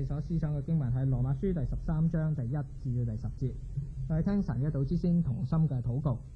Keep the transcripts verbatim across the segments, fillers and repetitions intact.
哋所思想嘅經文係羅馬書第十三章第一至到第十節。我哋聽神嘅道之先，同心嘅禱告。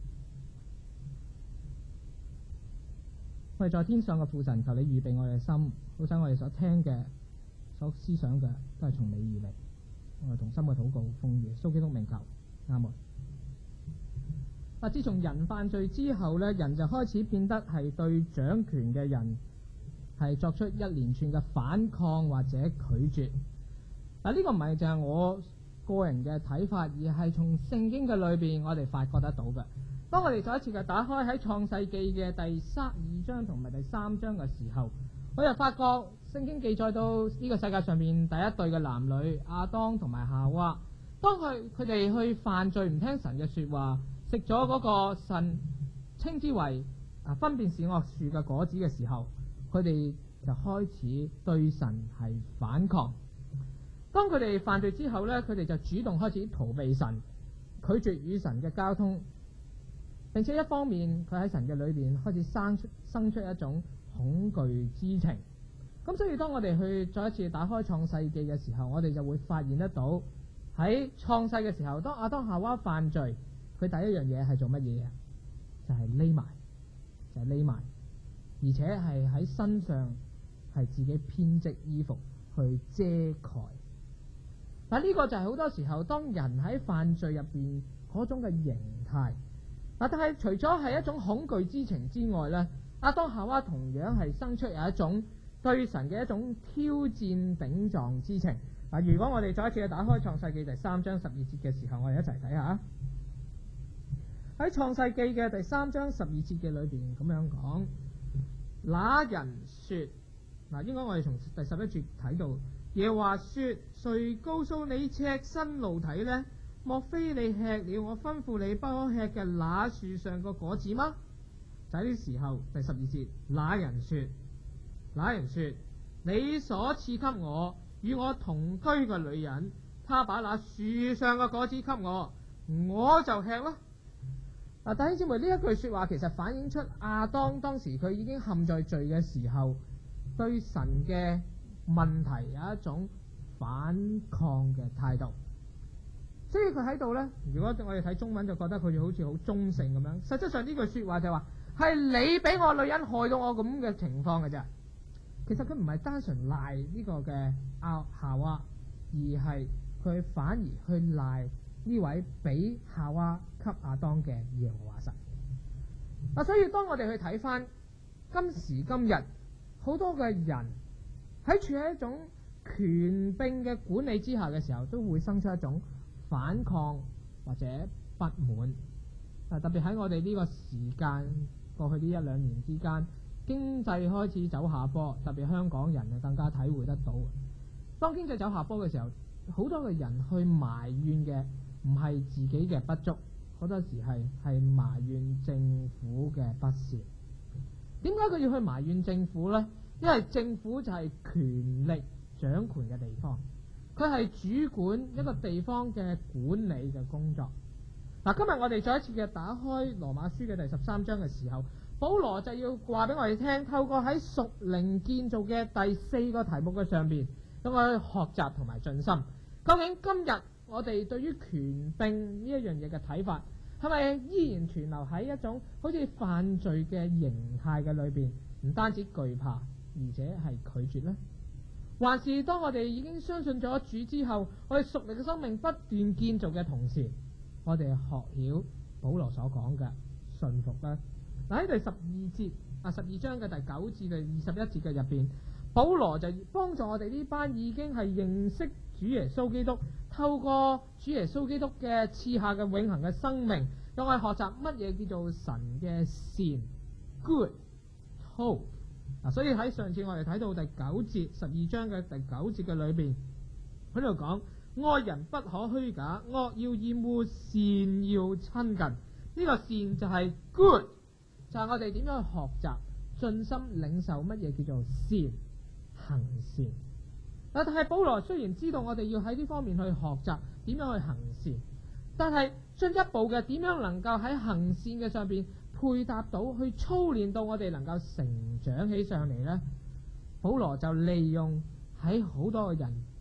我哋在天上嘅父神，求你預備我哋嘅心，好使我哋所聽嘅、所思想嘅都係從你而嚟。我哋同心嘅禱告，奉耶穌基督名求，阿門。嗱，自從人犯罪之後呢，人就開始變得係對掌權嘅人係作出一連串嘅反抗或者拒絕。嗱，呢個唔係就係我個人嘅睇法，而係從聖經嘅裏邊我哋發覺得到嘅。當我哋再一次嘅打開喺創世記嘅第三二章同埋第三章嘅時候，我就發覺聖經記載到呢個世界上面第一對嘅男女亞當同埋夏娃，當佢佢哋去犯罪唔聽神嘅說話，食咗嗰個神稱之為啊分辨善惡樹嘅果子嘅時候，佢哋就開始對神係反抗。當佢哋犯罪之後呢，佢哋就主動開始逃避神，拒絕與神嘅交通，並且一方面佢喺神嘅裏邊開始生出生出一種恐懼之情。咁所以當我哋去再一次打開創世記嘅時候，我哋就會發現得到喺創世嘅時候，當亞當夏娃犯罪，佢第一樣嘢係做乜嘢啊？就係匿埋，就係匿埋，而且係喺身上係自己編織衣服去遮蓋。嗱，呢個就係好多時候當人喺犯罪入邊嗰種嘅形態。嗱，但係除咗係一種恐懼之情之外呢，亞當夏娃同樣係生出有一種對神嘅一種挑戰頂撞之情。嗱，如果我哋再一次去打開創世記第三章十二節嘅時候，我哋一齊睇下。喺創世記嘅第三章十二節嘅裏邊咁樣講，那人說，嗱，應該我哋從第十一節睇到，耶和華說，誰告訴你赤身露體呢？莫非你吃了我吩咐你不可吃嘅那樹上個果子嗎？就喺呢時候，第十二節，那人說，那人說，你所賜給我與我同居嘅女人，她把那樹上嘅果子給我，我就吃咯。嗱，弟兄姊妹，呢一句說話其實反映出亞當當時佢已經陷在罪嘅時候，對神嘅問題有一種反抗嘅態度。所以佢喺度呢，如果我哋睇中文就覺得佢好似好中性咁樣。實際上呢句說話就話係你俾我女人害到我咁嘅情況嘅啫。其實佢唔係單純賴呢個嘅亞夏娃，而係佢反而去賴呢位俾夏娃給亞當嘅耶和華神。嗱，所以當我哋去睇翻今時今日好多嘅人喺處喺一種權柄嘅管理之下嘅時候，都會生出一種反抗或者不滿。特別喺我哋呢個時間過去呢一兩年之間，經濟開始走下坡，特別香港人就更加體會得到。當經濟走下坡嘅時候，好多嘅人去埋怨嘅唔係自己嘅不足，好多時係係埋怨政府嘅不是。點解佢要去埋怨政府呢？因為政府就係權力掌權嘅地方，佢係主管一個地方嘅管理嘅工作。嗱，今日我哋再一次嘅打開羅馬書嘅第十三章嘅時候，保羅就要話俾我哋聽，透過喺屬靈建造嘅第四個題目嘅上邊，咁我去學習同埋進心。究竟今日我哋對於權柄呢一樣嘢嘅睇法，係咪依然存留喺一種好似犯罪嘅形態嘅裏邊，唔單止懼怕，而且係拒絕呢？還是當我哋已經相信咗主之後，我哋屬靈嘅生命不斷建造嘅同時，我哋學曉保羅所講嘅順服呢？嗱，喺第十二節啊，十二章嘅第九至第二十一節嘅入邊，保羅就幫助我哋呢班已經係認識主耶穌基督，透過主耶穌基督嘅賜下嘅永恆嘅生命，讓我哋學習乜嘢叫做神嘅善 good hope。嗱，所以喺上次我哋睇到第九節，十二章嘅第九節嘅裏邊，喺度講愛人不可虛假，惡要厭惡，善要親近。呢、這個善就係 good，就係我哋點樣去學習盡心領受乜嘢叫做善行善。但係保羅雖然知道我哋要喺呢方面去學習點樣去行善，但係進一步嘅點樣能夠喺行善嘅上邊配搭到去操練到我哋能夠成長起上嚟呢？保羅就利用喺好多個人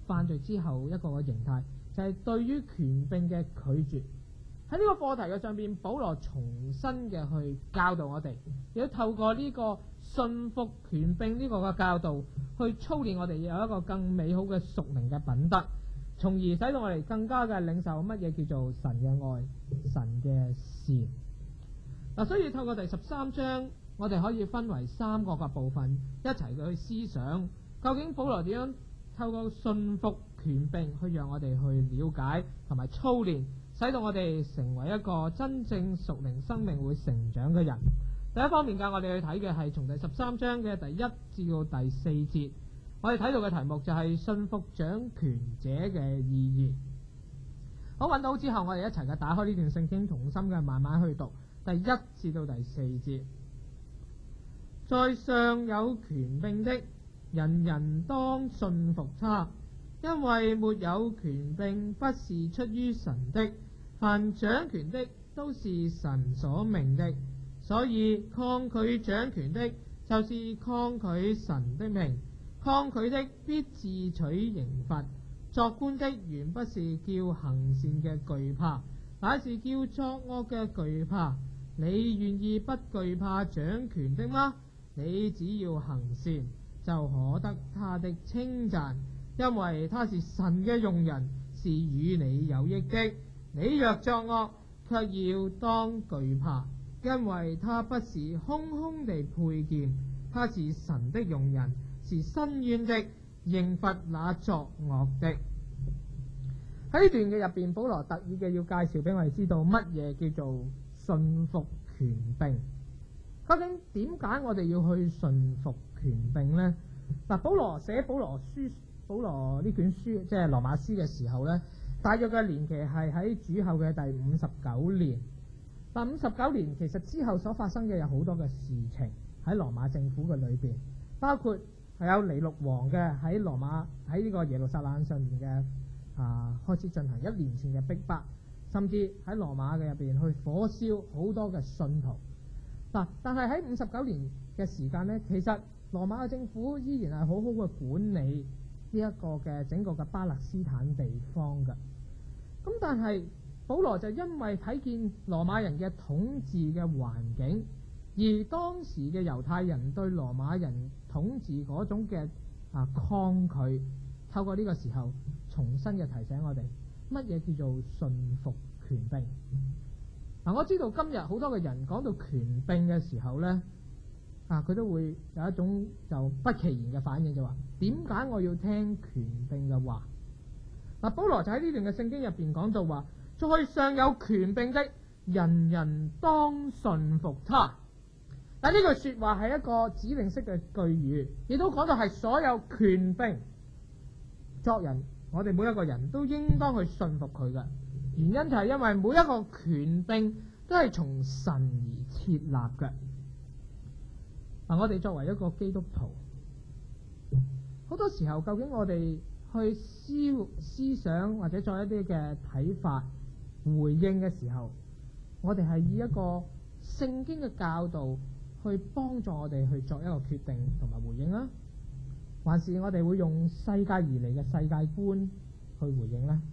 犯罪之後一個嘅形態，就係、是、對於權柄嘅拒絕。喺呢個課題嘅上邊，保羅重新嘅去教導我哋，亦都透過呢個信服權柄呢個嘅教導，去操練我哋有一個更美好嘅屬靈嘅品德，從而使到我哋更加嘅領受乜嘢叫做神嘅愛、神嘅善。嗱，所以透過第十三章，我哋可以分為三個嘅部分，一齊去思想究竟保羅點樣透過信服權柄去讓我哋去了解同埋操練，使到我哋成為一個真正屬靈生命會成長嘅人。第一方面教我哋去睇嘅係從第十三章嘅第一至到第四節，我哋睇到嘅題目就係信服掌權者嘅意義。好，揾到之後，我哋一齊嘅打開呢段聖經，同心嘅慢慢去讀第一至到第四節。在上有權柄的，人人當信服他，因為沒有權柄不是出於神的，凡掌權的都是神所命的，所以抗拒掌權的，就是抗拒神的命。抗拒的必自取刑罰。作官的原不是叫行善嘅懼怕，乃是叫作惡嘅懼怕。你願意不懼怕掌權的嗎？你只要行善，就可得他的稱讚，因為他是神嘅用人，是與你有益的。你若作惡，卻要當懼怕，因為他不是空空地佩劍，他是神的用人，是伸冤的，刑罰那作惡的。喺呢段嘅入邊，保羅特意嘅要介紹俾我哋知道乜嘢叫做信服權柄。究竟點解我哋要去信服權柄呢？嗱，保羅寫保羅書，保羅呢卷書即係羅馬書嘅時候呢，大約嘅年期係喺主後嘅第五十九年。嗱，五十九年其實之後所發生嘅有好多嘅事情喺羅馬政府嘅裏邊，包括係有尼祿王嘅喺羅馬喺呢個耶路撒冷上面嘅啊開始進行一連串嘅逼迫，甚至喺羅馬嘅入邊去火燒好多嘅信徒。嗱，但係喺五十九年嘅時間呢，其實羅馬嘅政府依然係好好嘅管理呢一個嘅整個嘅巴勒斯坦地方嘅。咁但係保羅就因為睇見羅馬人嘅統治嘅環境，而當時嘅猶太人對羅馬人統治嗰種嘅啊抗拒，透過呢個時候重新嘅提醒我哋乜嘢叫做信服權柄。嗱、啊，我知道今日好多嘅人講到權柄嘅時候呢，啊，佢都會有一種就不其然嘅反應，就話點解我要聽權柄嘅話？嗱、啊，保羅就喺呢段嘅聖經入邊講到話，在上有權柄的，人人當信服他。但呢句說話係一個指令式嘅句語，亦都講到係所有權柄作人，我哋每一個人都應當去信服佢嘅。原因就係因為每一個權柄都係從神而設立嘅。嗱，我哋作為一個基督徒，好多時候究竟我哋去思思想或者作一啲嘅睇法回應嘅時候，我哋係以一個聖經嘅教導去幫助我哋去作一個決定同埋回應啦，還是我哋會用世界而嚟嘅世界觀去回應呢？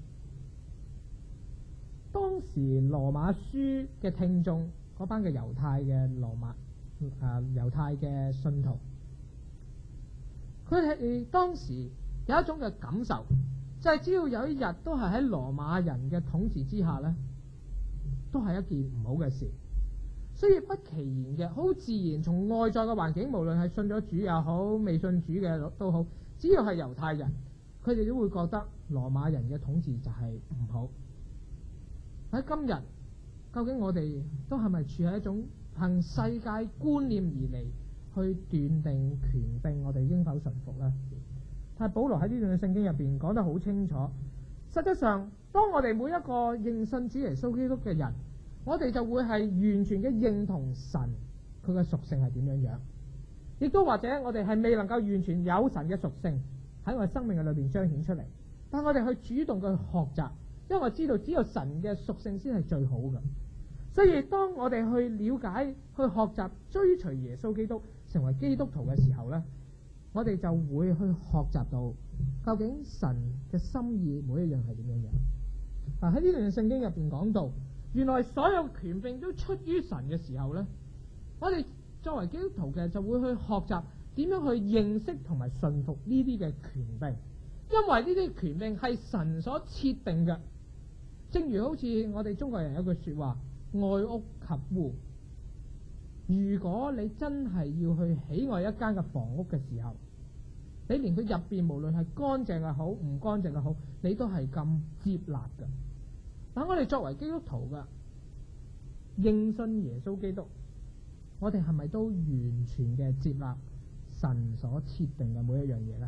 當時羅馬書嘅聽眾嗰班嘅猶太嘅羅馬啊猶太嘅信徒，佢哋當時有一種嘅感受，就係、是、只要有一日都係喺羅馬人嘅統治之下呢，都係一件唔好嘅事。所以不其然嘅，好自然從外在嘅環境，無論係信咗主也好，未信主嘅都好，只要係猶太人，佢哋都會覺得羅馬人嘅統治就係唔好。喺今日，究竟我哋都係咪處喺一種憑世界觀念而嚟去斷定權柄，我哋應否順服呢？但係保羅喺呢段嘅聖經入邊講得好清楚，實際上當我哋每一個認信主耶穌基督嘅人，我哋就會係完全嘅認同神佢嘅屬性係點樣樣，亦都或者我哋係未能夠完全有神嘅屬性喺我哋生命嘅裏邊彰顯出嚟，但我哋去主動去學習。因為我知道只有神嘅屬性先係最好嘅，所以當我哋去了解、去學習、追隨耶穌基督，成為基督徒嘅時候呢， 我哋就會去學習到究竟神嘅心意每一樣係點樣樣。嗱，喺呢段聖經入邊講到，原來所有權柄都出於神嘅時候呢，我哋作為基督徒嘅就會去學習點樣去認識同埋順服呢啲嘅權柄，因為呢啲權柄係神所設定嘅。正如好似我哋中國人有句說話，愛屋及烏。如果你真係要去喜愛一間嘅房屋嘅時候，你連佢入邊無論係乾淨又好唔乾淨又好，你都係咁接納嘅。但我哋作為基督徒嘅認信耶穌基督，我哋係咪都完全嘅接納神所設定嘅每一樣嘢呢？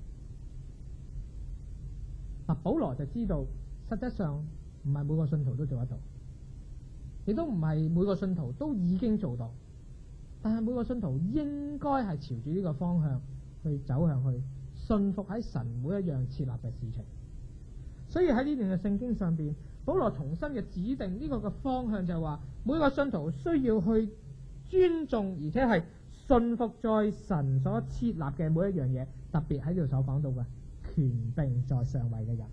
嗱，保羅就知道實際上唔係每個信徒都做得到，亦都唔係每個信徒都已經做到，但係每個信徒應該係朝住呢個方向去走向去信服喺神每一樣設立嘅事情。所以喺呢段嘅聖經上邊，保羅重新嘅指定呢個嘅方向，就係話每個信徒需要去尊重而且係信服在神所設立嘅每一樣嘢，特別喺呢度所講到嘅權柄在上位嘅人。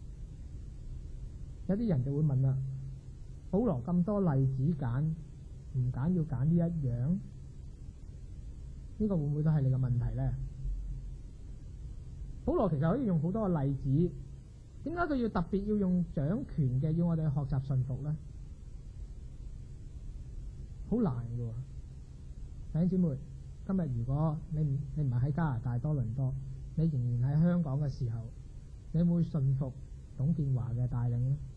有啲人就會問啦，保羅咁多例子揀唔揀要揀呢一樣？呢個會唔會都係你嘅問題呢？保羅其實可以用好多個例子，點解佢要特別要用掌權嘅，要我哋學習順服呢？好難嘅喎，弟兄姊妹，今日如果你唔你唔係喺加拿大多倫多，你仍然喺香港嘅時候，你會順服董建華嘅帶領呢？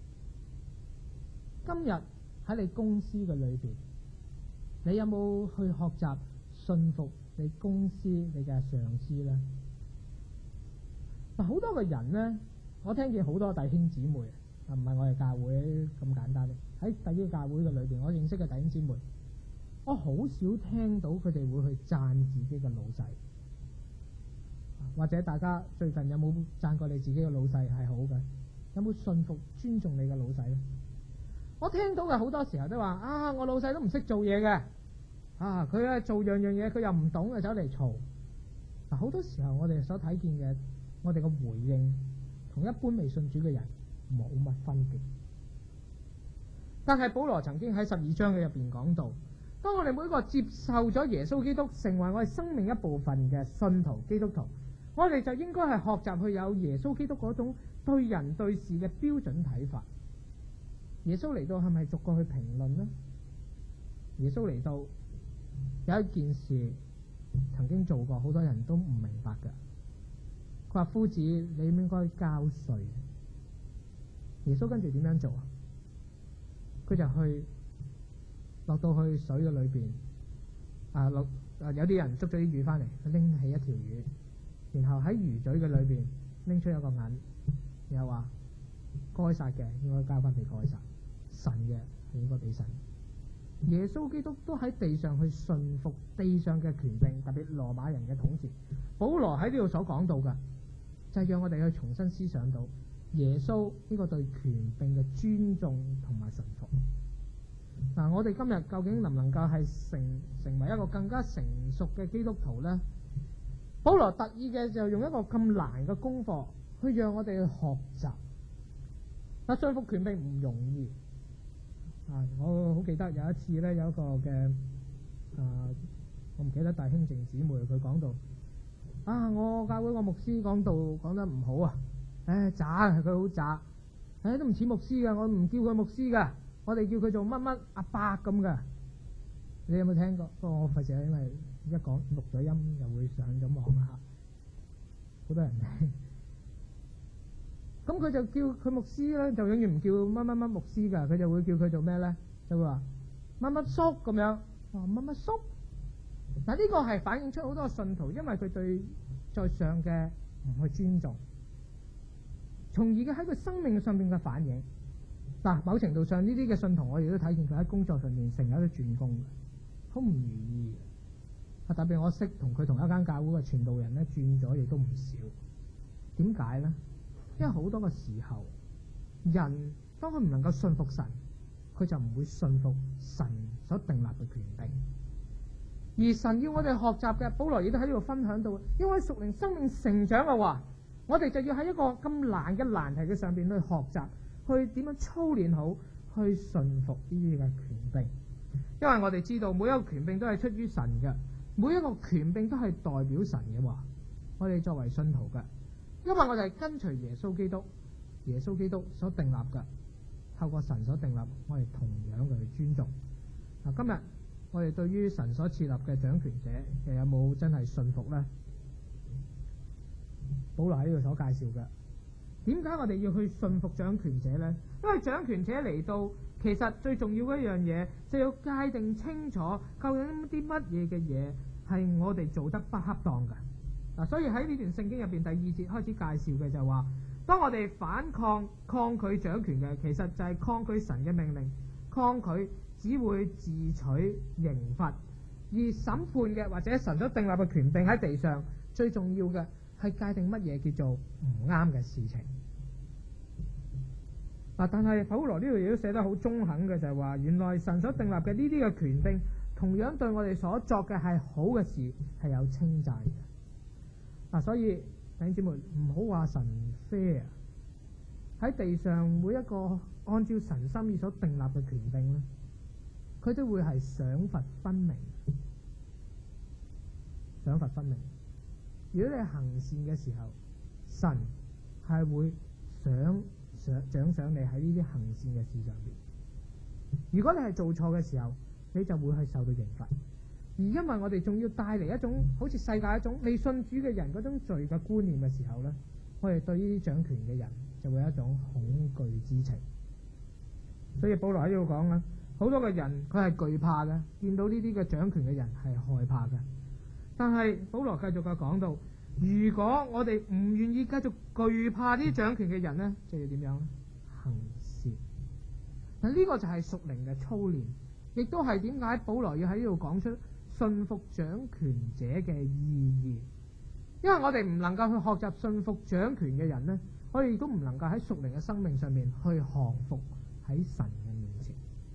今日喺你公司嘅裏邊，你有冇去學習信服你公司你嘅上司呢？嗱，好多個人呢，我聽見好多弟兄姊妹啊，唔係我哋教會咁簡單嘅，喺第啲教會嘅裏邊，我認識嘅弟兄姊妹，我好少聽到佢哋會去讚自己嘅老細，或者大家最近有冇讚過你自己嘅老細係好嘅？有冇信服尊重你嘅老細呢？我聽到嘅好多時候都話啊，我老細都唔識做嘢嘅，啊佢啊做樣樣嘢佢又唔懂啊，走嚟嘈。嗱，好多時候我哋所睇見嘅，我哋嘅回應同一般未信主嘅人冇乜分別。但係保羅曾經喺十二章嘅入邊講到，當我哋每個接受咗耶穌基督成為我哋生命一部分嘅信徒基督徒，我哋就應該係學習去有耶穌基督嗰種對人對事嘅標準睇法。耶穌嚟到係咪逐個去評論呢？耶穌嚟到有一件事曾經做過，好多人都唔明白嘅。佢話：夫子，你應唔應該交稅？耶穌跟住點樣做啊？佢就去落到去水嘅裏邊啊，落啊有啲人捉咗啲魚翻嚟，佢拎起一條魚，然後喺魚嘴嘅裏邊拎出一個銀，然後話該撒嘅應該交翻俾該撒，神嘅係應該俾神。耶穌基督都喺地上去順服地上嘅權柄，特別羅馬人嘅統治。保羅喺呢度所講到嘅就係讓我哋去重新思想到耶穌呢個對權柄嘅尊重同埋順服。嗱、啊，我哋今日究竟能唔能夠係成成為一個更加成熟嘅基督徒呢？保羅特意嘅就用一個咁難嘅功課去讓我哋去學習。嗱、啊，順服權柄唔容易。啊！我好記得有一次咧，有一個嘅啊，我唔記得弟兄靜姊妹佢講到啊，我教會個牧師講道講得唔好啊，唉渣，佢好渣，唉都唔似牧師噶，我唔叫佢牧師噶，我哋叫佢做乜乜阿伯咁噶。你有冇聽過？不過我費事，因為一講錄咗音又會上咗網啦，好多人聽。咁佢就叫佢牧師咧，就永遠唔叫乜乜乜牧師噶，佢就會叫佢做咩咧？就會話乜乜叔咁樣，話乜乜叔。嗱，呢個係反映出好多信徒，因為佢對在上嘅唔去尊重，從而嘅喺佢生命上邊嘅反應。嗱，某程度上呢啲嘅信徒，我哋都睇見佢喺工作上面成日都轉工嘅，好唔如意嘅。啊，特別我識同佢同一間教會嘅傳道人咧，轉咗亦都唔少。點解咧？因為好多個時候，人當佢唔能夠信服神，佢就唔會信服神所訂立嘅權柄。 而神要我哋學習嘅，保羅亦都喺呢度分享到，因為屬靈生命成長嘅話，我哋就要喺一個咁難嘅難題嘅上邊去學習，去點樣操練好，去順服呢啲嘅權柄。因為我哋知道每一個權柄都係出於神嘅，每一個權柄都係代表神嘅話，我哋作為信徒嘅，因為我哋係跟隨耶穌基督，耶穌基督所訂立嘅，透過神所訂立，我哋同樣嘅去尊重。嗱，今日我哋對於神所設立嘅掌權者，又有冇真係信服呢？保羅喺呢度所介紹嘅，點解我哋要去信服掌權者呢？因為掌權者嚟到，其實最重要嘅一樣嘢，就要界定清楚究竟啲乜嘢嘅嘢係我哋做得不恰當嘅。嗱，所以喺呢段聖經入邊第二節開始介紹嘅就係話，當我哋反抗抗拒掌權嘅，其實就係抗拒神嘅命令，抗拒只會自取刑罰。而審判嘅或者神所訂立嘅權柄喺地上，最重要嘅係界定乜嘢叫做唔啱嘅事情。嗱，但係保羅呢度亦都寫得好中肯嘅，就係話原來神所訂立嘅呢啲嘅權柄，同樣對我哋所作嘅係好嘅事係有稱讚嘅。嗱，所以弟兄姊妹唔好話神 fair， 喺地上每一個按照神心意所訂立嘅權柄咧，佢都會係賞罰分明，賞罰分明。如果你行善嘅時候，神係會賞賞獎賞你喺呢啲行善嘅事上邊；如果你係做錯嘅時候，你就會係受到刑罰。而因為我哋仲要帶嚟一種好似世界一種未信主嘅人嗰種罪嘅觀念嘅時候呢，我哋對呢啲掌權嘅人就會有一種恐懼之情。所以保羅喺呢度講啦，好多嘅人佢係懼怕嘅，見到呢啲嘅掌權嘅人係害怕嘅。但係保羅繼續嘅講到，如果我哋唔願意繼續懼怕呢啲掌權嘅人呢，就要點樣呢？行善。嗱，呢個就係屬靈嘅操練，亦都係點解保羅要喺呢度講出信服掌權者嘅意義。因為我哋唔能夠去學習信服掌權嘅人呢，我哋亦都唔能夠喺屬靈嘅生命上面去降服喺神嘅面前。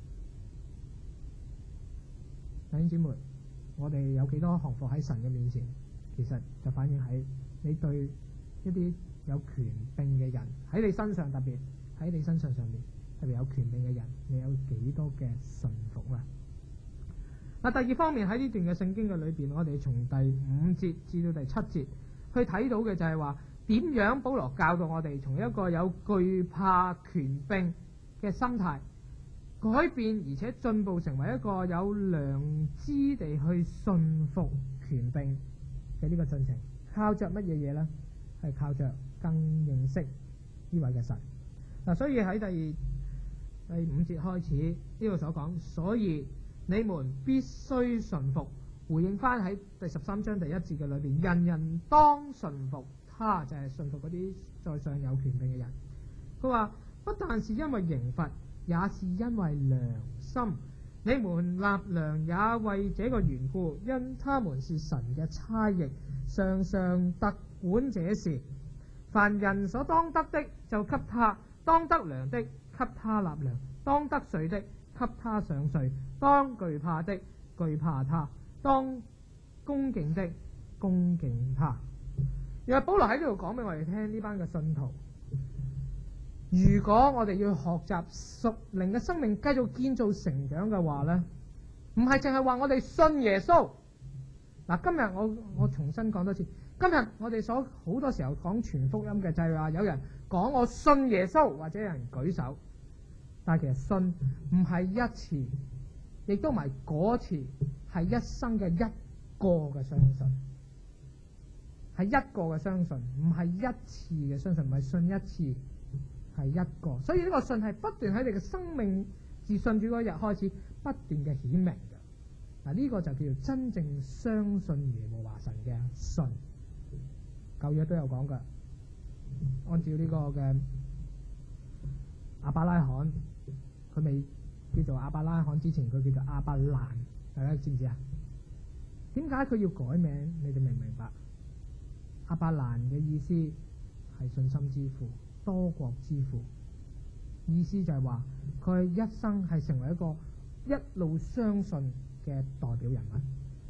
弟兄姊妹，我哋有幾多降服喺神嘅面前，其實就反映喺你對一啲有權柄嘅人喺你身上，特別喺你身上上面特別有權柄嘅人，你有幾多嘅信服呢？嗱，第二方面喺呢段嘅聖經嘅裏邊，我哋從第五節至到第七節去睇到嘅就係話，點樣保羅教導我哋從一個有懼怕權柄嘅心態改變，而且進步成為一個有良知地去信服權柄嘅呢個進程，靠着乜嘢嘢呢？係靠着更認識呢位嘅神。嗱，所以喺第第五節開始呢度所講，所以你們必須順服，回應翻喺第十三章第一節嘅裏邊，人人當順服他，就係順服嗰啲在上有權柄嘅人。佢話不但是因為刑罰，也是因為良心。你們納糧也為這個緣故，因他們是神嘅差役，常常特管這事。凡人所當得的，就給他；當得糧的，給他納糧；當得稅的，給他上稅；當懼怕的，懼怕他；當恭敬的，恭敬他。原來保羅喺呢度講俾我哋聽，呢班嘅信徒，如果我哋要學習屬靈嘅生命，繼續建造成長嘅話呢，唔係淨係話我哋信耶穌。嗱，今日我我重新講多次，今日我哋所好多時候講傳福音嘅就係話，有人講我信耶穌，或者有人舉手，但係其實信唔係一次，亦都唔係嗰次，係一生嘅一個嘅相信，係一個嘅相信，唔係一次嘅相信，唔係信一次。係一個，所以呢個信係不斷喺你嘅生命自信主嗰日開始不斷嘅顯明嘅。嗱，呢個就叫做真正相信耶和華神嘅信。舊約都有講嘅，按照呢個嘅亞伯拉罕，佢未叫做亞伯拉罕之前，佢叫做亞伯蘭，大家知唔知啊？點解佢要改名？你哋明唔明白？亞伯蘭嘅意思係信心之父，多國之父，意思就係話佢一生係成為一個一路相信嘅代表人物。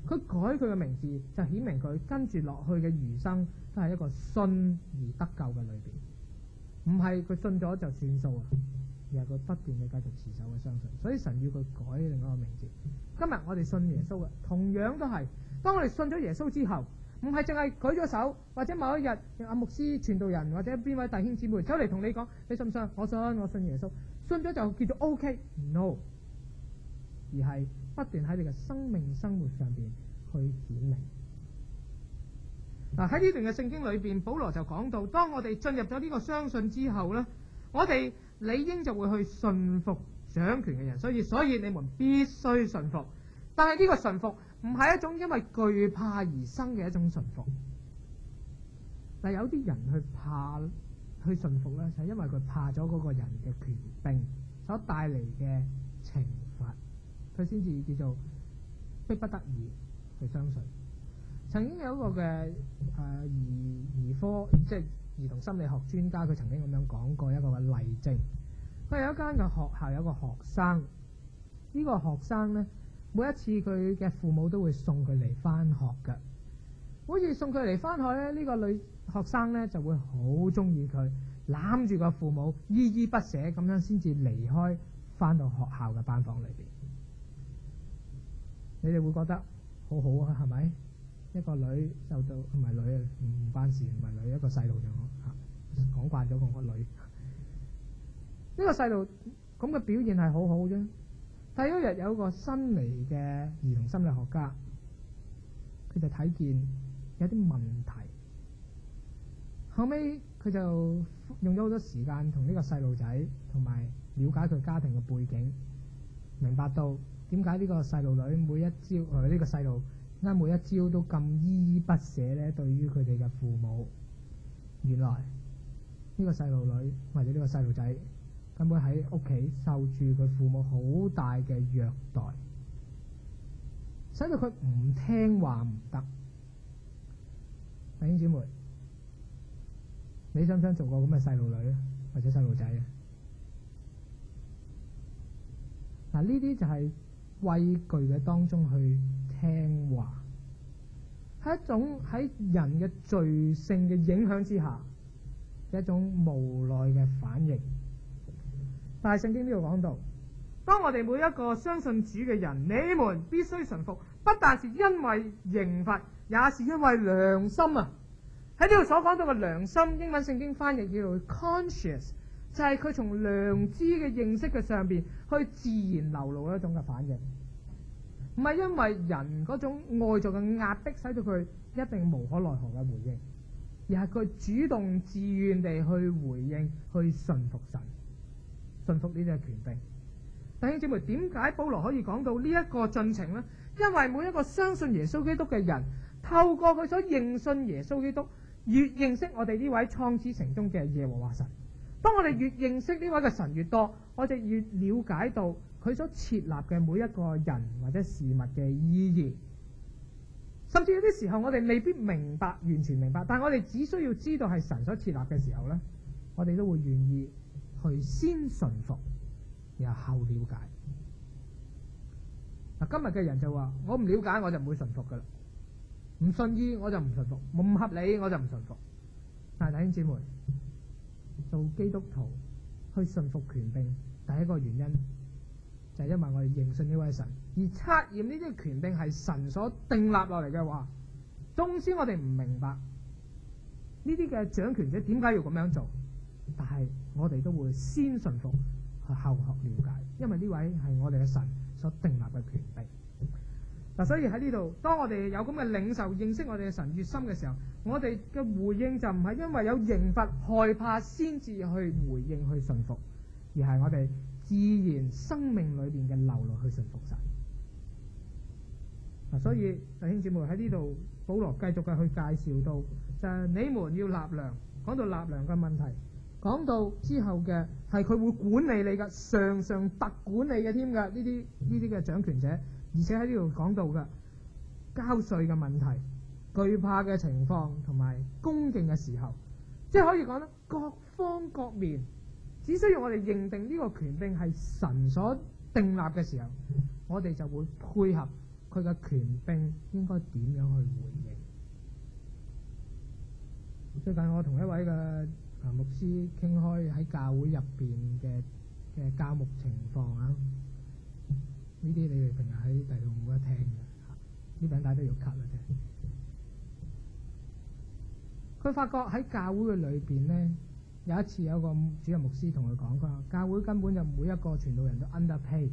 佢改佢嘅名字就顯明佢跟住落去嘅餘生都係一個信而得救嘅裏邊，唔係佢信咗就算數啊，而係佢不斷嘅繼續持守嘅相信。所以神要佢改另一個名字。今日我哋信耶穌嘅，同樣都係當我哋信咗耶穌之後，唔係淨係舉咗手，或者某一日阿牧師傳道人或者邊位弟兄姊妹走嚟同你講，你信唔信？我信，我信耶穌。信咗就叫做 OK？No， 而係不斷喺你嘅生命生活上邊去顯明。嗱，喺呢段嘅聖經裏邊，保羅就講到，當我哋進入咗呢個相信之後呢，我哋理應就會去信服掌權嘅人，所以所以你們必須信服。但係呢個信服唔係一種因為懼怕而生嘅一種信服。嗱，有啲人去怕去信服呢，就係因為佢怕咗嗰個人嘅權柄所帶嚟嘅懲罰，佢先至叫做迫不得已去相信。曾經有一個嘅誒兒兒科，即係兒童心理學專家，佢曾經咁樣講過一個嘅例證。佢有一間嘅學校，有一個學生，呢個學生呢，每一次佢嘅父母都會送佢嚟返學嘅。好似送佢嚟返學咧，呢個女學生呢就會好中意佢，攬住個父母依依不捨咁樣，先至離開返到學校嘅班房裏邊。你哋會覺得好好啊，係咪？一個女受到唔係女啊，唔關事，唔係女，一個細路就嚇講慣咗講個女。呢個細路咁嘅表現係好好啫。第一日有一個新嚟嘅兒童心理學家，佢就睇見有啲問題，後尾佢就用咗好多時間同呢個細路仔同埋了解佢家庭嘅背景，明白到點解呢個細路女每一朝誒呢個細路啱每一朝都咁依依不捨咧，對於佢哋嘅父母。原來呢個細路女或者呢個細路仔根本喺屋企受住佢父母好大嘅虐待，使到佢唔聽話唔得。弟兄姊妹，你想唔想做個咁嘅細路女啊，或者細路仔啊？嗱，呢啲就係畏懼嘅當中去聽話，係一種喺人嘅罪性嘅影響之下嘅一種無奈嘅反應。但係聖經呢度講到，當我哋每一個相信主嘅人，你們必須順服，不但是因為刑罰，也是因為良心啊！喺呢度所講到嘅良心，英文聖經翻譯叫做 conscious， 就係佢從良知嘅認識嘅上邊去自然流露一種嘅反應，唔係因為人嗰種外在嘅壓迫使到佢一定無可奈何嘅回應，而係佢主動自願地去回應，去順服神，順服呢啲嘅權柄。弟兄姊妹，點解保羅可以講到呢一個進程呢？因為每一個相信耶穌基督嘅人，透過佢所認信耶穌基督，越認識我哋呢位創始成終嘅耶和華神。當我哋越認識呢位嘅神越多，我哋越了解到佢所設立嘅每一個人或者事物嘅意義。甚至有啲時候我哋未必明白，完全明白，但係我哋只需要知道係神所設立嘅時候呢，我哋都會願意去先順服，然後後了解。嗱，今日嘅人就話：我唔了解我就唔會順服噶啦，唔信意我就唔順服，唔合理我就唔順服。但係弟兄姊妹，做基督徒去順服權柄，第一個原因就係因為我哋認信呢位神，而測驗呢啲權柄係神所訂立落嚟嘅話，縱使我哋唔明白呢啲嘅掌權者點解要咁樣做，但係我哋都會先順服，去後學了解，因為呢位係我哋嘅神所訂立嘅權柄。嗱，所以喺呢度，當我哋有咁嘅領受認識我哋嘅神越深嘅時候，我哋嘅回應就唔係因為有刑罰害怕先至去回應去順服，而係我哋自然生命裏邊嘅流露去順服神。嗱，所以弟兄姊妹喺呢度，保羅繼續嘅去介紹到，就係你們要納糧，講到納糧嘅問題，講到之後嘅係佢會管理你嘅，常常特管理嘅添嘅呢啲呢啲嘅掌權者。而且喺呢度講到嘅交稅嘅問題、懼怕嘅情況同埋恭敬嘅時候，即係可以講得各方各面，只需要我哋認定呢個權柄係神所訂立嘅時候，我哋就會配合佢嘅權柄應該點樣去回應。最近我同一位嘅啊牧師傾開喺教會入邊嘅嘅教牧情況啊，呢啲你哋平日喺第度冇得聽嘅，呢餅帶都要 cut 啦啫。佢發覺喺教會嘅裏邊呢，有一次有一個主任牧師同佢講，佢話教會根本就每一個傳道人都 underpay。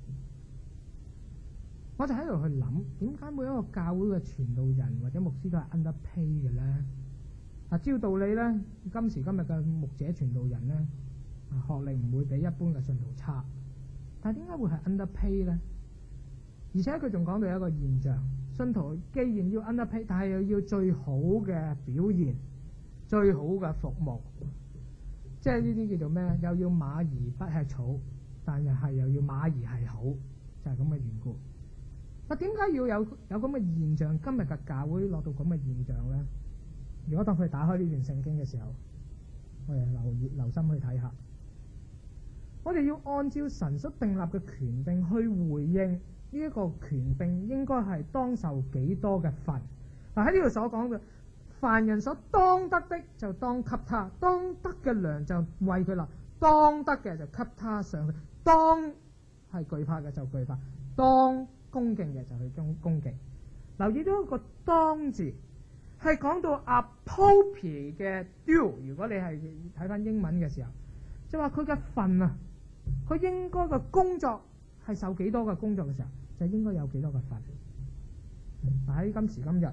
我就喺度去諗，點解每一個教會嘅傳道人或者牧師都係 underpay 嘅咧？啊，照道理咧，今時今日嘅牧者傳道人咧，啊學歷唔會比一般嘅信徒差，但係點解會係 underpay 咧？而且佢仲講到有一個現象，信徒既然要 underpay，但係又要最好嘅表現、最好嘅服務，即係呢啲叫做咩？又要馬兒不吃草，但係係又要馬兒係好，就係咁嘅緣故。啊，點解要有有咁嘅現象？今日嘅教會落到咁嘅現象咧？如果當佢打開呢段聖經嘅時候，我哋留意留心去睇下，我哋要按照神所訂立嘅權柄去回應呢一個權柄，應該係當受幾多嘅份。嗱，喺呢度所講嘅，凡人所當得的就當給他，當得嘅糧就為佢立，當得嘅就給他上去，當係懼怕嘅就懼怕，當恭敬嘅就去恭恭敬。留意到一個當字係講到 appropriate 嘅 due， 如果你係睇翻英文嘅時候，即係話佢嘅份啊，佢應該嘅工作係受幾多嘅工作嘅時候，就應該有幾多嘅份。喺今時今日，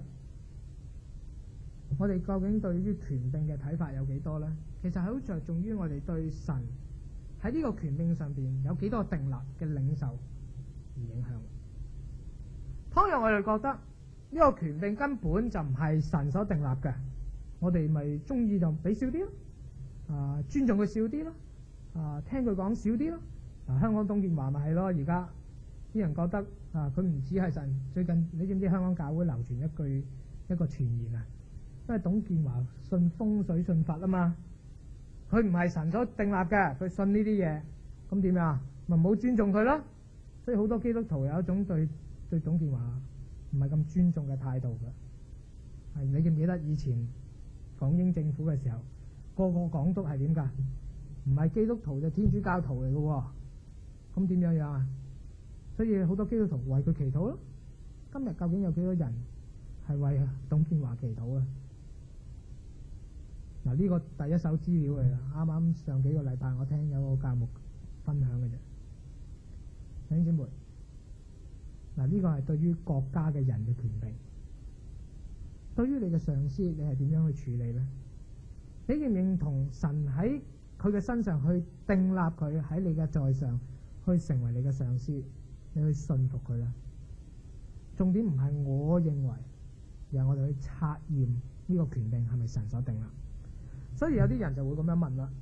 我哋究竟對於權柄嘅睇法有幾多呢？其實係好着重於我哋對神喺呢個權柄上邊有幾多個定立嘅領袖而影響。倘若我哋覺得呢個權柄根本就唔係神所定立嘅，我哋咪中意就俾少啲咯，啊尊重佢少啲咯，啊聽佢講少啲咯。啊香港董建華咪係咯，而家啲人覺得啊佢唔止係神。最近你知唔知香港教會流傳一句一個傳言啊？因為董建華信風水信佛啊嘛，佢唔係神所定立嘅，佢信呢啲嘢，咁點啊？咪唔好尊重佢咯。所以好多基督徒有一種對對董建華唔係咁尊重嘅態度嘅。係你記唔記得以前港英政府嘅時候，個個港督係點㗎？唔係基督徒就天主教徒嚟嘅喎。咁點樣樣啊？所以好多基督徒為佢祈禱咯。今日究竟有幾多人係為董建華祈禱啊？嗱，呢個第一手資料嚟啦，啱啱上幾個禮拜我聽有個教牧分享嘅啫。弟兄姊妹，嗱，呢個係對於國家嘅人嘅權柄。對於你嘅上司，你係點樣去處理呢？你認唔認同神喺佢嘅身上去訂立佢喺你嘅在上，去成為你嘅上司，你去信服佢啦？重點唔係我認為，而係我哋去測驗呢個權柄係咪神所定立。所以有啲人就會咁樣問啦：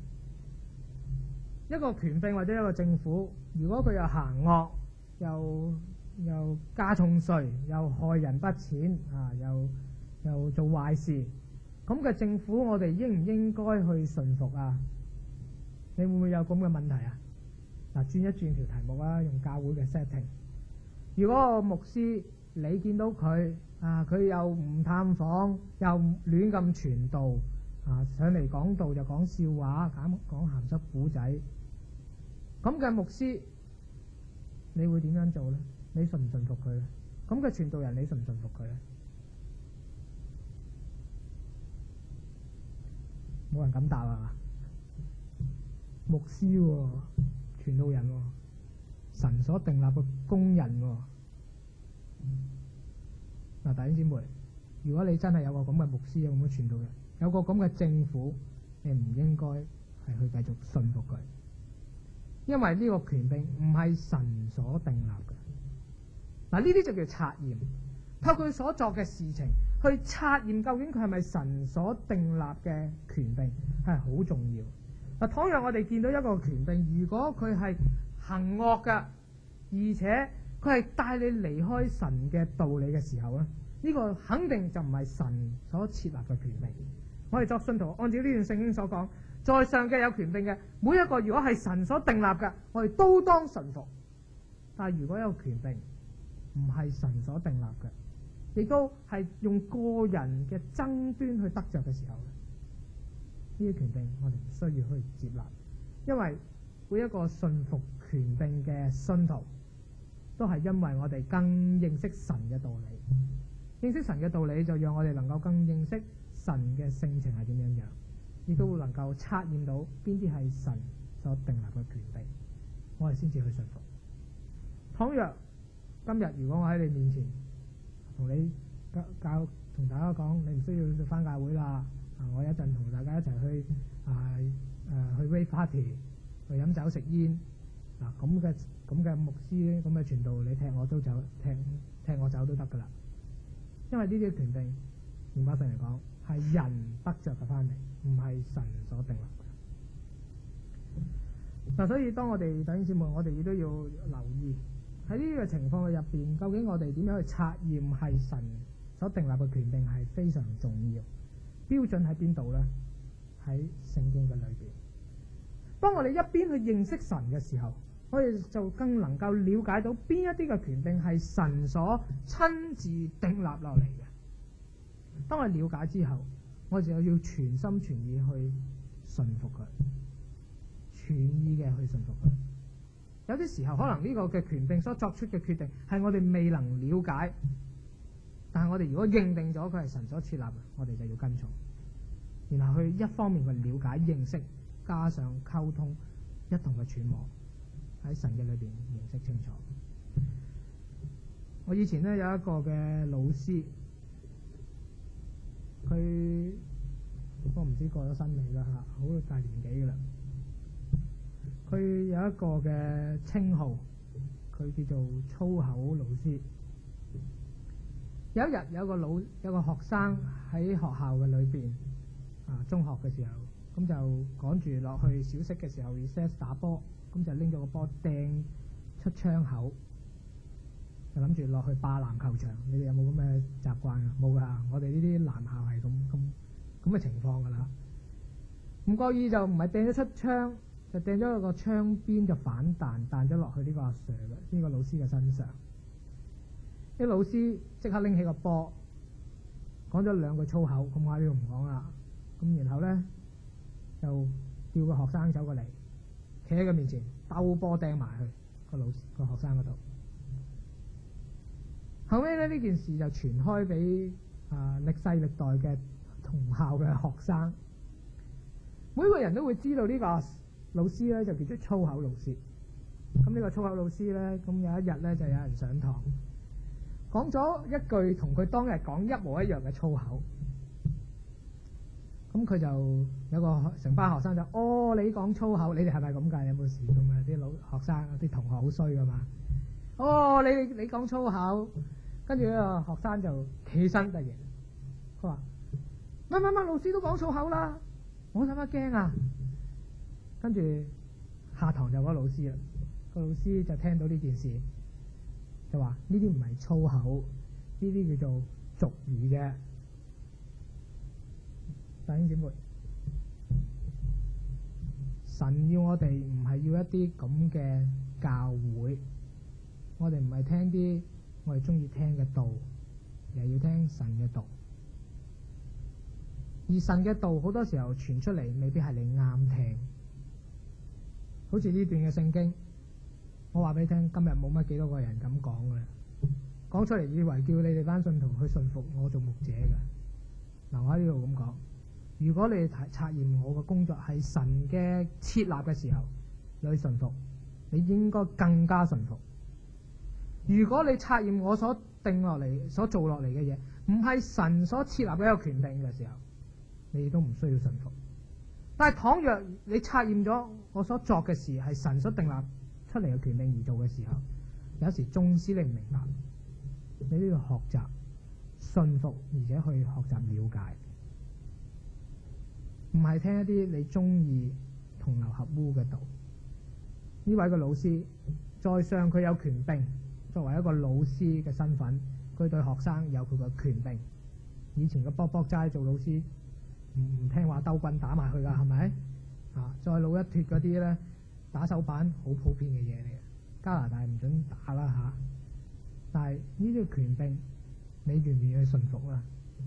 一個權柄或者一個政府，如果佢又行惡，又又加重稅，又害人不淺啊，又又做壞事，咁嘅政府我哋應唔應該去順服啊？你會唔會有咁嘅問題啊？嗱，轉一轉條題目啊，用教會嘅 setting。如果個牧師你見到佢啊，佢又唔探訪，又亂咁傳道啊，上嚟講道就講笑話，講講鹹濕古仔，咁嘅牧師你會點樣做呢？你順唔順服佢呢？咁嘅傳道人你順唔順服佢呢？冇人敢答啊！牧師喎、哦，傳道人喎、哦，神所定立嘅工人喎、哦。嗱，弟兄姊妹，如果你真係有個咁嘅牧師，有咁嘅傳道人，有個咁嘅政府，你唔應該係去繼續信服佢，因為呢個權柄唔係神所定立嘅。嗱，呢啲就叫察驗，透過佢所作嘅事情去察驗究竟佢係咪神所定立嘅權柄，係好重要。嗱，倘若我哋見到一個權柄，如果佢係行惡嘅，而且佢係帶你離開神嘅道理嘅時候咧，呢個肯定就唔係神所設立嘅權柄。我哋作信徒，按照呢段聖經所講，在上嘅有權柄嘅，每一個如果係神所定立嘅，我哋都當順服。但係如果有權柄唔係神所定立嘅，亦都係用個人嘅爭端去得着嘅時候，呢啲權柄我哋唔需要去接納，因為每一個信服權柄嘅信徒，都係因為我哋更認識神嘅道理。認識神嘅道理就讓我哋能夠更認識神嘅性情係點樣樣，亦都會能夠測驗到邊啲係神所定立嘅權柄，我哋先至去信服。倘若今日如果我喺你面前同你教教同大家講，你唔需要返教會啦，啊，我一陣同大家一齊去啊誒去 rave party 去飲酒食煙，嗱咁嘅咁嘅牧師咁嘅傳道，你踢我都走，踢踢我走都得噶啦。因為呢啲權柄，嚴格上嚟講係人得着嘅翻嚟，唔係神所定立嘅。嗱，所以當我哋弟兄姊妹，我哋亦都要留意喺呢個情況嘅入邊，究竟我哋點樣去察驗係神所定立嘅權柄係非常重要。標準喺邊度呢？喺聖經嘅裏邊。當我哋一邊去認識神嘅時候，我哋就更能夠了解到邊一啲嘅權柄係神所親自訂立落嚟嘅。當我了解之後，我哋就要全心全意去順服佢，全意嘅去順服佢。有啲時候可能呢個嘅權柄所作出嘅決定係我哋未能了解，但係我哋如果認定咗佢係神所設立嘅，我哋就要跟從，然後去一方面去了解認識，加上溝通，一同嘅揣摩喺神嘅裏邊認識清楚。我以前呢有一個嘅老師，佢我唔知過咗身未啦嚇，好大年紀噶啦。佢有一個嘅稱號，佢叫做粗口老師。有一日有個老有個學生喺學校嘅裏邊啊，中學嘅時候，咁就趕住落去小息嘅時候 recess 打波，咁就拎咗個波掟出窗口，就諗住落去霸籃球場。你哋有冇咁嘅習慣啊？冇噶，我哋呢啲男校係咁咁咁嘅情況噶啦。唔覺意就唔係掟咗出窗，就掟咗個窗邊就反彈，彈咗落去呢個阿 Sir 嘅呢、呢個老師嘅身上。啲老師即刻拎起個波，講咗兩句粗口，咁我喺呢度唔講啦。咁然後咧就叫個學生走過嚟，企喺佢面前兜波掟埋去個老師個學生嗰度。後尾咧呢件事就傳開俾啊歷世歷代嘅同校嘅學生，每個人都會知道呢個老師咧就叫做粗口老師。咁呢個粗口老師咧，咁有一日咧就有人上堂講咗一句同佢當日講一模一樣嘅粗口。咁佢就有個成班學生就哦，你講粗口，你哋係咪咁㗎？有冇事咁啊？啲老學生啲同學好衰㗎嘛。哦，你你講粗口，跟住呢個學生就起身突然，佢話乜乜乜老師都講粗口啦，我使乜驚啊？跟住下堂就嗰個老師啦，個老師就聽到呢件事，就話呢啲唔係粗口，呢啲叫做俗語嘅。弟兄姊妹，神要我哋唔係要一啲咁嘅教會，我哋唔係聽啲我哋中意聽嘅道，而係要聽神嘅道。而神嘅道好多時候傳出嚟未必係你啱聽，好似呢段嘅聖經，我話俾你聽，今日冇乜幾多個人咁講嘅，講出嚟以為叫你哋班信徒去信服我做牧者嘅。嗱，我喺呢度咁講。如果你察驗我嘅工作係神嘅設立嘅時候，你去順服，你應該更加順服。如果你察驗我所定落嚟、所做落嚟嘅嘢，唔係神所設立嘅一個權柄嘅時候，你都唔需要順服。但係倘若你察驗咗我所作嘅事係神所定立出嚟嘅權柄而做嘅時候，有時縱使你唔明白，你都要學習順服，而且去學習了解。唔係聽一啲你中意同流合污嘅道。呢位嘅老師在上，佢有權柄，作為一個老師嘅身份，佢對學生有佢嘅權柄。以前嘅卜卜齋做老師唔唔聽話，兜棍打埋去㗎，係咪啊？再老一脱嗰啲咧，打手板好普遍嘅嘢嚟嘅。加拿大唔准打啦嚇， 但係呢啲權柄，你願唔願意去順服啦？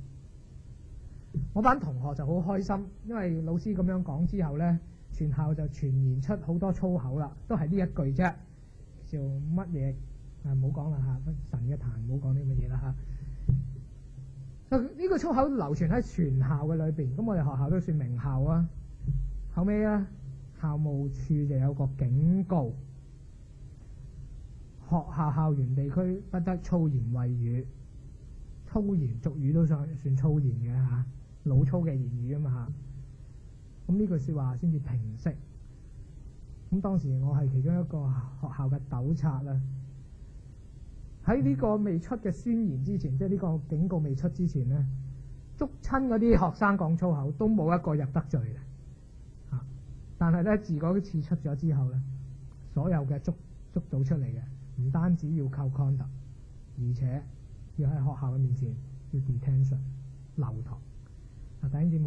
我班同學就好開心，因為老師咁樣講之後呢，全校就傳言出好多粗口啦，都係呢一句啫，叫乜嘢啊？唔好講啦嚇，神嘅壇唔好講啲乜嘢啦嚇。呢個粗口流傳喺全校嘅裏邊，咁我哋學校都算名校啊。後尾啊，校務處就有個警告，學校校園地區不得粗言穢語，粗言俗語都算算粗言嘅嚇，老粗嘅言語啊嘛嚇。咁呢句説話先至平息。咁當時我係其中一個學校嘅督察啦。喺呢個未出嘅宣言之前，即係呢個警告未出之前呢，捉親嗰啲學生講粗口都冇一個入得罪嘅嚇。但係咧，自嗰次出咗之後咧，所有嘅捉捉到出嚟嘅，唔單止要扣 conduct， 而且要喺學校嘅面前要 detention 留堂。啊，弟兄姊妹，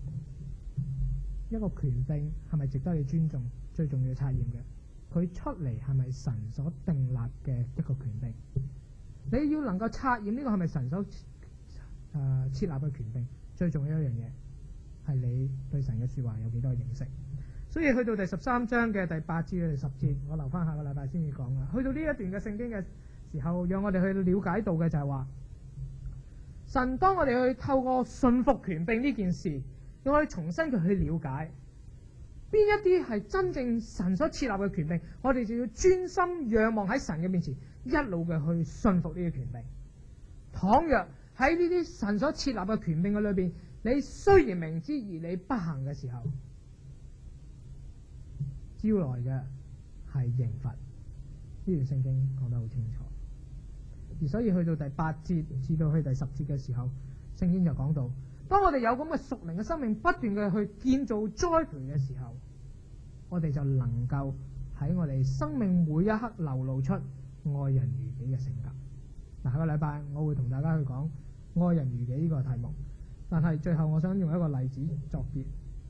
一個權柄係咪值得你尊重？最重要測驗嘅，佢出嚟係咪神所訂立嘅一個權柄？你要能夠測驗呢個係咪神所誒、呃、設立嘅權柄？最重要一樣嘢係你對神嘅説話有幾多認識。所以去到第十三章嘅第八至第十節，我留翻下個禮拜先至講啦。去到呢一段嘅聖經嘅時候，讓我哋去了解到嘅就係話，神當我哋去透過信服權柄呢件事，讓我哋重新去了解邊一啲係真正神所設立嘅權柄，我哋就要專心仰望喺神嘅面前，一路嘅去信服呢啲權柄。倘若喺呢啲神所設立嘅權柄嘅裏邊，你雖然明知而你不行嘅時候，招來嘅係刑罰。呢段聖經講得好清楚。而所以去到第八節至到去第十節嘅時候，聖經就講到，當我哋有咁嘅屬靈嘅生命不斷嘅去建造栽培嘅時候，我哋就能夠喺我哋生命每一刻流露出愛人如己嘅性格。嗱，下個禮拜我會同大家去講愛人如己呢個題目，但係最後我想用一個例子作結。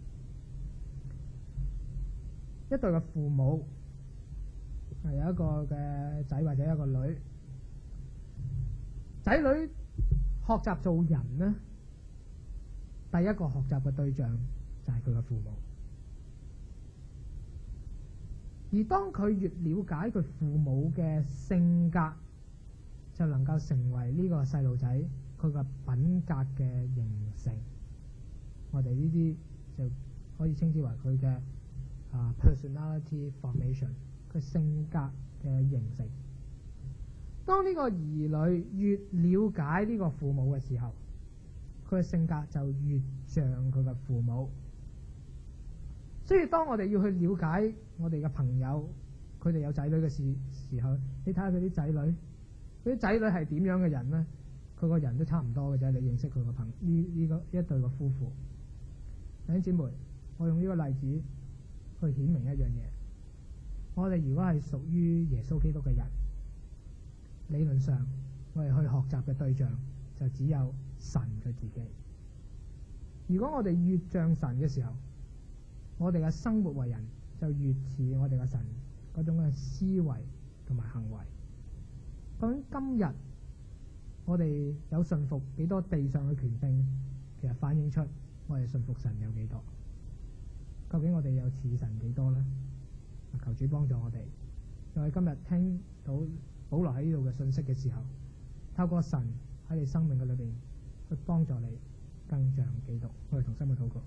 一對嘅父母係有一個嘅仔或者一個女，仔女學習做人呢，第一個學習嘅對象就係佢嘅父母。而當佢越了解佢父母嘅性格，就能夠成為呢個細路仔佢嘅品格嘅形成。我哋呢啲就可以稱之為佢嘅啊 personality formation， 佢性格嘅形成。當呢個兒女越了解呢個父母嘅時候，佢嘅性格就越像佢嘅父母。所以當我哋要去了解我哋嘅朋友，佢哋有仔女嘅時時候，你睇下佢啲仔女，佢啲仔女係點樣嘅人呢？佢個人都差唔多嘅啫。你認識佢個朋呢呢個一對嘅夫婦，弟兄姊妹，我用呢個例子去顯明一樣嘢。我哋如果係屬於耶穌基督嘅人，理論上我哋去學習嘅對象就只有神佢自己。如果我哋越像神嘅時候，我哋嘅生活為人就越似我哋嘅神嗰種嘅思維同埋行為。究竟今日我哋有順服幾多地上嘅權柄，其實反映出我哋順服神有幾多。究竟我哋有似神幾多呢？求主幫助我哋。因為今日聽到保羅喺呢度嘅信息嘅時候，透過神喺你生命嘅裏邊去幫助你更像基督。我哋同心去禱告。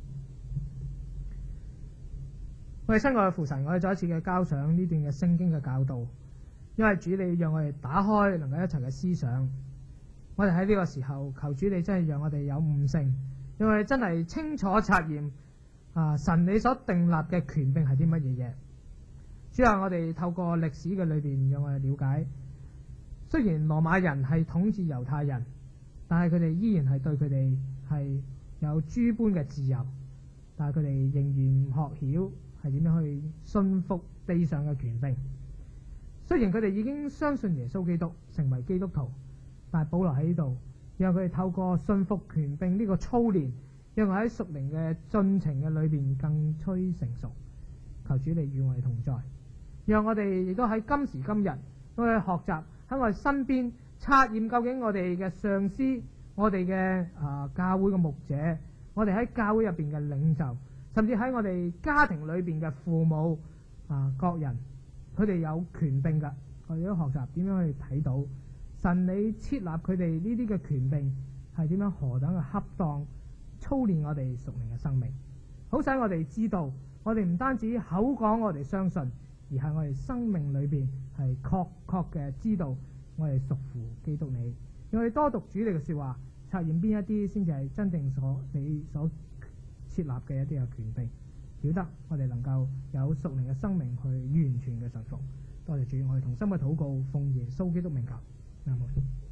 我哋親愛嘅父神，我哋再一次嘅交上呢段嘅聖經嘅教導，因為主你讓我哋打開能夠一齊嘅思想。我哋喺呢個時候求主你真係讓我哋有悟性，讓我哋真係清楚察驗啊神你所訂立嘅權柄係啲乜嘢嘢。主啊，我哋透過歷史嘅裏邊讓我哋了解，雖然羅馬人係統治猶太人，但係佢哋依然係對佢哋係有諸般嘅自由，但係佢哋仍然唔學曉係點樣去信服地上嘅權柄。雖然佢哋已經相信耶穌基督成為基督徒，但係保羅喺呢度讓佢哋透過信服權柄呢個操練，讓我喺屬靈嘅進程嘅裏邊更趨成熟。求主你與我哋同在，讓我哋亦都喺今時今日我哋學習喺我哋身邊察驗究竟我哋嘅上司、我哋嘅啊教會嘅牧者、我哋喺教會入邊嘅領袖，甚至喺我哋家庭裏邊嘅父母啊各人，佢哋有權柄㗎。我哋都學習點樣去睇到神你設立佢哋呢啲嘅權柄係點樣何等嘅恰當，操練我哋屬靈嘅生命，好使我哋知道，我哋唔單止口講我哋相信，而係我哋生命裏邊係確確嘅知道我哋屬乎基督你。讓我哋多讀主你嘅說話，察驗邊一啲先至係真正所你所設立嘅一啲嘅權柄，曉得我哋能夠有屬靈嘅生命去完全嘅順服。多謝主，我哋同心嘅禱告，奉耶穌基督名求，阿門。